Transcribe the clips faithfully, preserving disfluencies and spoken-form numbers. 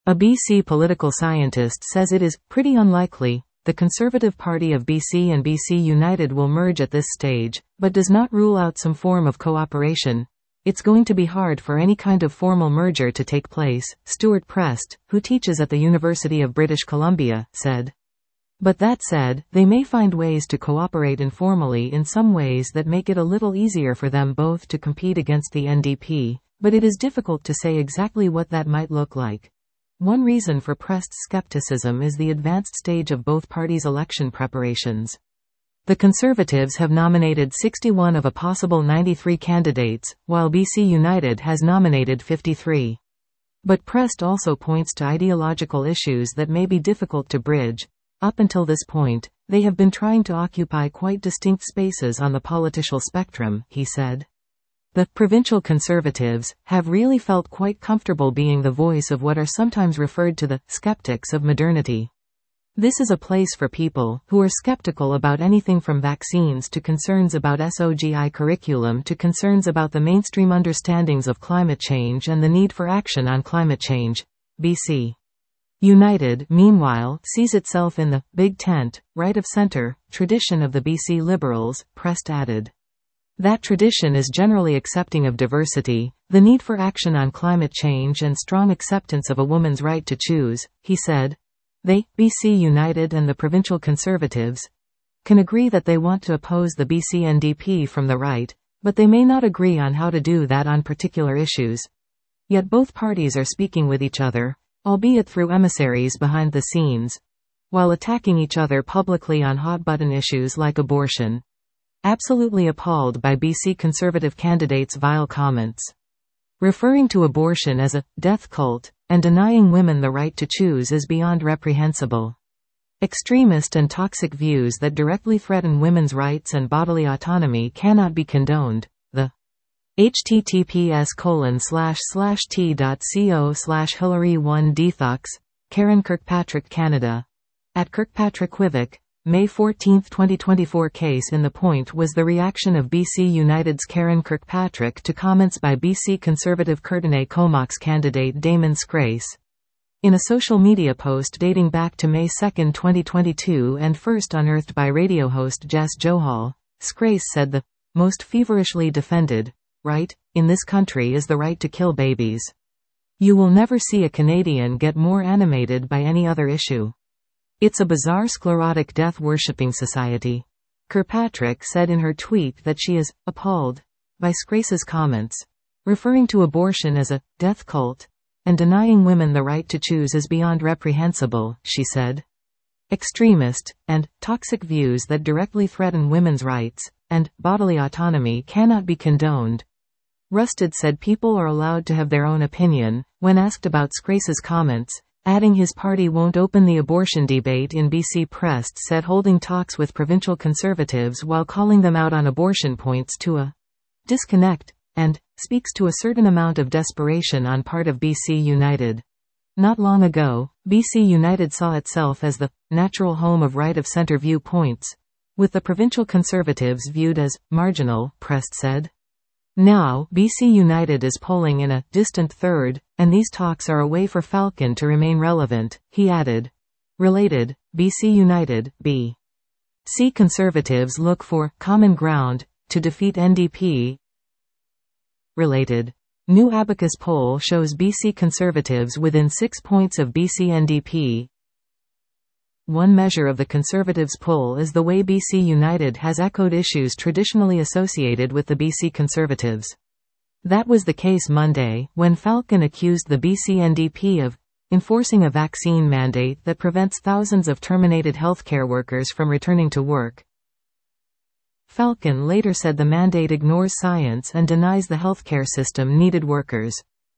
A B C political scientist says it is pretty unlikely the Conservative Party of B C and B C United will merge at this stage, but does not rule out some form of cooperation. It's going to be hard for any kind of formal merger to take place, Stuart Prest, who teaches at the University of British Columbia, said. But that said, they may find ways to cooperate informally in some ways that make it a little easier for them both to compete against the N D P, but it is difficult to say exactly what that might look like. One reason for Prest's skepticism is the advanced stage of both parties' election preparations. The Conservatives have nominated sixty-one of a possible ninety-three candidates, while B C United has nominated fifty-three. But Prest also points to ideological issues that may be difficult to bridge. Up until this point, they have been trying to occupy quite distinct spaces on the political spectrum, he said. The provincial Conservatives have really felt quite comfortable being the voice of what are sometimes referred to the skeptics of modernity. This is a place for people who are skeptical about anything from vaccines to concerns about S O G I curriculum to concerns about the mainstream understandings of climate change and the need for action on climate change. B C United, meanwhile, sees itself in the big tent, right-of-center tradition of the B C Liberals, Prest added. That tradition is generally accepting of diversity, the need for action on climate change and strong acceptance of a woman's right to choose, he said. They, B C United and the provincial Conservatives, can agree that they want to oppose the B C N D P from the right, but they may not agree on how to do that on particular issues. Yet both parties are speaking with each other, albeit through emissaries behind the scenes, while attacking each other publicly on hot-button issues like abortion. Absolutely appalled by B C Conservative candidates' vile comments. Referring to abortion as a death cult and denying women the right to choose is beyond reprehensible. Extremist and toxic views that directly threaten women's rights and bodily autonomy cannot be condoned. The https colon slash slash t.co slash Hillary one Dethox, Karen Kirkpatrick Canada. At Kirkpatrick Quivik, May fourteenth twenty twenty-four case in the Point was the reaction of B C United's Karen Kirkpatrick to comments by B C Conservative Courtenay Comox candidate Damon Scrace. In a social media post dating back to May second twenty twenty-two and first unearthed by radio host Jess Johal, Scrace said the most feverishly defended right in this country is the right to kill babies. You will never see a Canadian get more animated by any other issue. It's a bizarre sclerotic death-worshipping society. Kirkpatrick said in her tweet that she is appalled by Scrace's comments, referring to abortion as a death cult and denying women the right to choose is beyond reprehensible, she said. Extremist and toxic views that directly threaten women's rights and bodily autonomy cannot be condoned. Rusted said people are allowed to have their own opinion when asked about Scrace's comments, adding his party won't open the abortion debate in B C. Prest said holding talks with provincial Conservatives while calling them out on abortion points to a disconnect, and speaks to a certain amount of desperation on part of B C United. Not long ago, B C United saw itself as the natural home of right-of-centre viewpoints, with the provincial Conservatives viewed as marginal, Prest said. Now, B C United is polling in a distant third, and these talks are a way for Falcon to remain relevant, he added. Related, B C United, B C Conservatives look for common ground to defeat N D P. Related. New Abacus poll shows B C Conservatives within six points of B C N D P. One measure of the Conservatives' poll is the way B C United has echoed issues traditionally associated with the B C Conservatives. That was the case Monday, when Falcon accused the B C N D P of enforcing a vaccine mandate that prevents thousands of terminated healthcare workers from returning to work. Falcon later said the mandate ignores science and denies the healthcare system needed workers.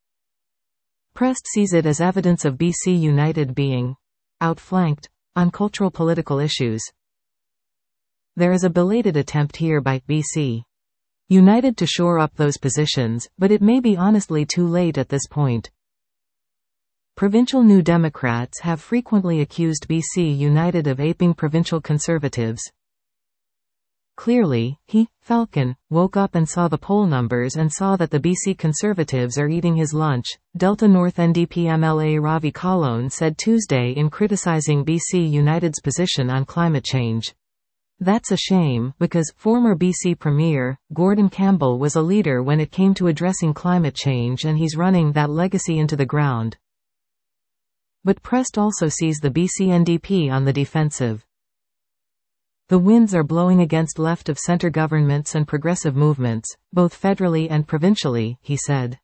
Prest sees it as evidence of B C United being outflanked on cultural political issues. There is a belated attempt here by B C United to shore up those positions, but it may be honestly too late at this point. Provincial New Democrats have frequently accused B C United of aping provincial Conservatives. Clearly, he, Falcon, woke up and saw the poll numbers and saw that the B C Conservatives are eating his lunch, Delta North N D P M L A Ravi Kalon said Tuesday in criticizing B C United's position on climate change. That's a shame, because former B C Premier, Gordon Campbell was a leader when it came to addressing climate change, and he's running that legacy into the ground. But Prest also sees the B C N D P on the defensive. The winds are blowing against left-of-center governments and progressive movements, both federally and provincially, he said.